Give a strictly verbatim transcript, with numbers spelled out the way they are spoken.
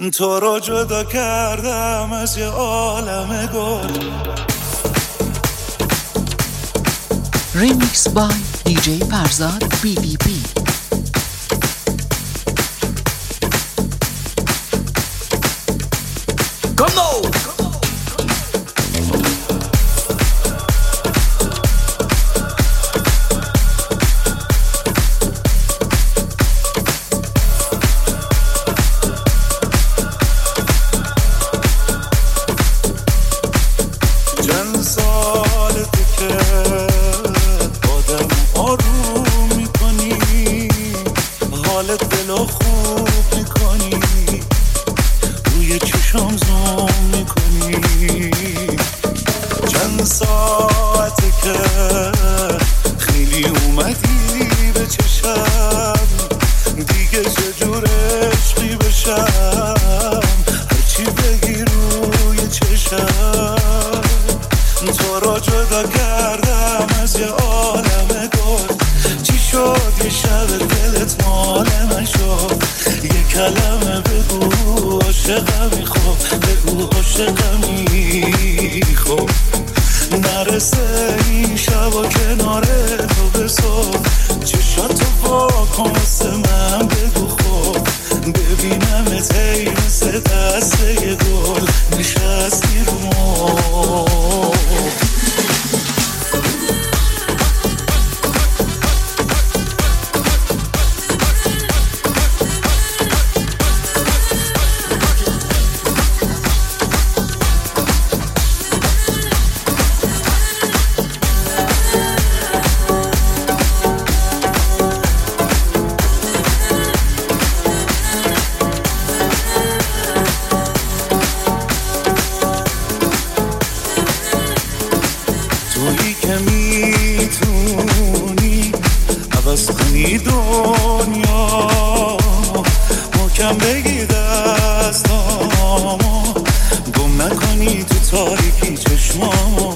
تو رو جدا کردم از یه عالم گل. Remix by دی جی فرزاد بی بی بی. Come on! چند سالته که آدم آروم میکنی، حالت دلو خوب میکنی، روی چشم زوم میکنی. چند ساعته که خیلی اومدی به چشم، دیگه چجور عشقی بشم، هرچی بگی روی چشم. تو رو جدا کردم از یه عالم گل. چی شد یه شب دلت مال من شد؟ یه کلمه بگو عاشقمی، خب بگو عاشقمی، خب نرسه این شب و کنار تو به صبح. چشاتو واکن واسه من بگو، خب ببینم تی مثل دسته یه گل نشستی رو مو. تویی که میتونی عوض کنی دنیا، محکم بگی دستامو، گم نکنی تو تاریکی چشمامو.